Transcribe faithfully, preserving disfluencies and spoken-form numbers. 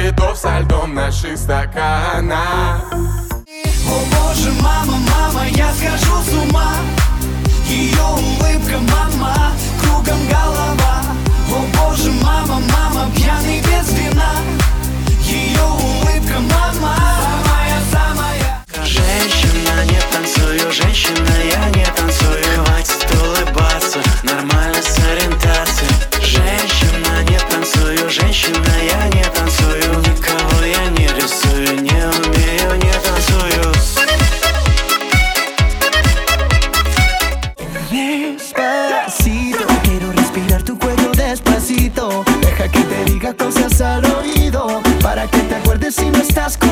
цветов со льдом наших стаканах. О боже, мама, мама, я схожу с ума. Ее улыбка, мама, кругом голова. О боже, мама, мама, пьяный без вина. Ее улыбка, мама, самая, самая. Женщина, не танцую, женщина, я не танцую. Хватит улыбаться, нормально с ориентацией. Женщина, не танцую, женщина, я не танцую. Никого я не рисую, не умею, не танцую. Despacito, quiero respirar tu cuello despacito. Deja que te diga cosas al oído, para que te acuerdes si no estás